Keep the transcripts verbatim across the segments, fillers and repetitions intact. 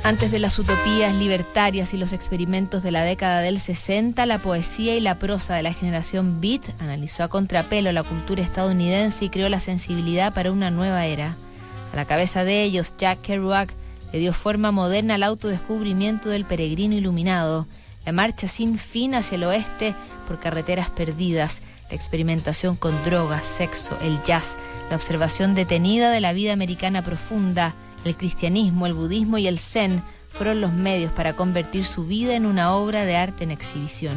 Antes de las utopías libertarias y los experimentos de la década del sesenta, la poesía y la prosa de la generación Beat analizó a contrapelo la cultura estadounidense y creó la sensibilidad para una nueva era. A la cabeza de ellos, Jack Kerouac le dio forma moderna al autodescubrimiento del peregrino iluminado, la marcha sin fin hacia el oeste por carreteras perdidas, la experimentación con drogas, sexo, el jazz, la observación detenida de la vida americana profunda. El cristianismo, el budismo y el zen fueron los medios para convertir su vida en una obra de arte en exhibición.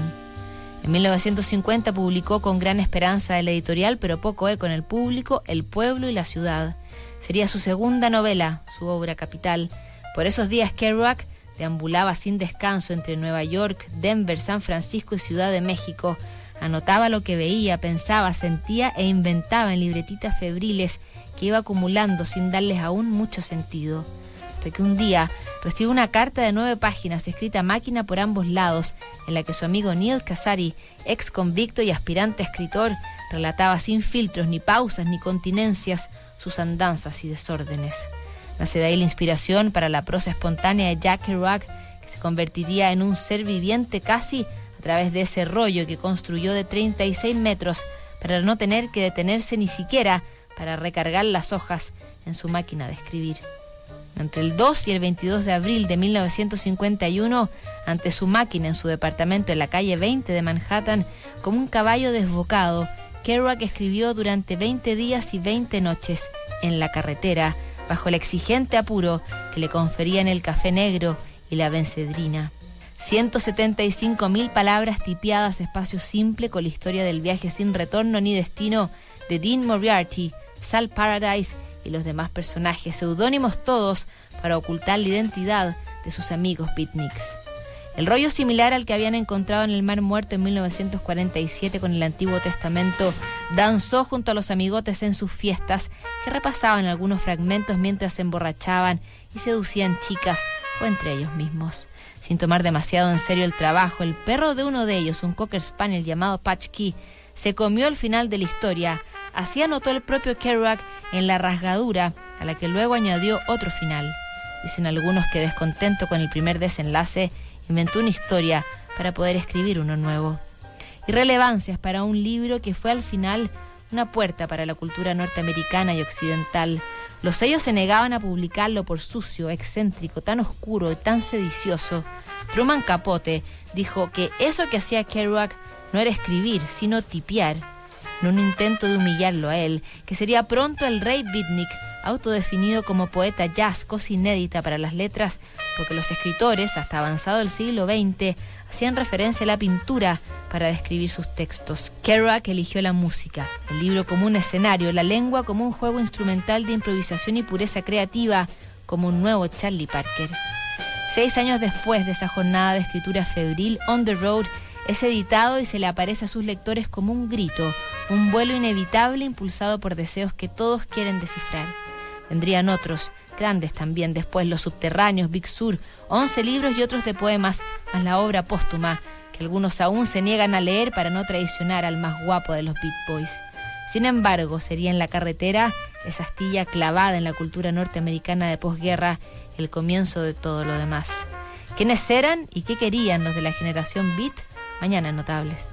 En mil novecientos cincuenta publicó con gran esperanza de la editorial, pero poco eco en el público, El pueblo y la ciudad. Sería su segunda novela, su obra capital. Por esos días Kerouac deambulaba sin descanso entre Nueva York, Denver, San Francisco y Ciudad de México. Anotaba lo que veía, pensaba, sentía e inventaba en libretitas febriles que iba acumulando sin darles aún mucho sentido. Hasta que un día recibió una carta de nueve páginas escrita a máquina por ambos lados, en la que su amigo Neil Cassady, ex convicto y aspirante escritor, relataba sin filtros, ni pausas, ni continencias, sus andanzas y desórdenes. Nace de ahí la inspiración para la prosa espontánea de Jack Kerouac, que se convertiría en un ser viviente casi a través de ese rollo que construyó de treinta y seis metros para no tener que detenerse ni siquiera para recargar las hojas en su máquina de escribir. Entre el dos y el veintidós de abril de mil novecientos cincuenta y uno, ante su máquina en su departamento en la calle veinte de Manhattan, como un caballo desbocado, Kerouac escribió durante veinte días y veinte noches en la carretera, bajo el exigente apuro que le conferían el café negro y la bencedrina. ciento setenta y cinco mil palabras tipiadas, espacio simple con la historia del viaje sin retorno ni destino de Dean Moriarty, Sal Paradise y los demás personajes, seudónimos todos para ocultar la identidad de sus amigos beatniks. El rollo similar al que habían encontrado en el Mar Muerto en mil novecientos cuarenta y siete con el Antiguo Testamento danzó junto a los amigotes en sus fiestas, que repasaban algunos fragmentos mientras se emborrachaban y seducían chicas o entre ellos mismos. Sin tomar demasiado en serio el trabajo, el perro de uno de ellos, un cocker spaniel llamado Patch Key, se comió el final de la historia. Así anotó el propio Kerouac en La rasgadura, a la que luego añadió otro final. Dicen algunos que, descontento con el primer desenlace, inventó una historia para poder escribir uno nuevo. Irrelevancias para un libro que fue al final una puerta para la cultura norteamericana y occidental. Los sellos se negaban a publicarlo por sucio, excéntrico, tan oscuro y tan sedicioso. Truman Capote dijo que eso que hacía Kerouac no era escribir, sino tipear, en un intento de humillarlo a él, que sería pronto el rey beatnik, autodefinido como poeta jazz, cosa inédita para las letras, porque los escritores, hasta avanzado el siglo veinte, hacían referencia a la pintura para describir sus textos. Kerouac eligió la música, el libro como un escenario, la lengua como un juego instrumental de improvisación y pureza creativa, como un nuevo Charlie Parker. Seis años después de esa jornada de escritura febril, On the Road es editado y se le aparece a sus lectores como un grito, un vuelo inevitable impulsado por deseos que todos quieren descifrar. Vendrían otros, grandes también, después Los Subterráneos, Big Sur, once libros y otros de poemas, más la obra póstuma, que algunos aún se niegan a leer para no traicionar al más guapo de los Beat Boys. Sin embargo, sería en La carretera, esa astilla clavada en la cultura norteamericana de posguerra, el comienzo de todo lo demás. ¿Quiénes eran y qué querían los de la generación Beat? Mañana en Notables.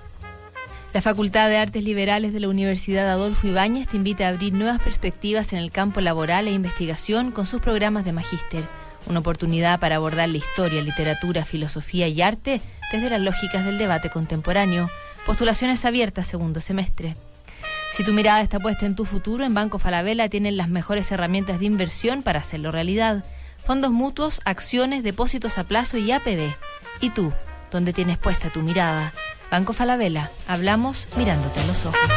La Facultad de Artes Liberales de la Universidad Adolfo Ibáñez te invita a abrir nuevas perspectivas en el campo laboral e investigación con sus programas de magíster. Una oportunidad para abordar la historia, literatura, filosofía y arte desde las lógicas del debate contemporáneo. Postulaciones abiertas segundo semestre. Si tu mirada está puesta en tu futuro, en Banco Falabella tienen las mejores herramientas de inversión para hacerlo realidad. Fondos mutuos, acciones, depósitos a plazo y A P B. ¿Y tú? ¿Dónde tienes puesta tu mirada? Banco Falabella, hablamos mirándote a los ojos.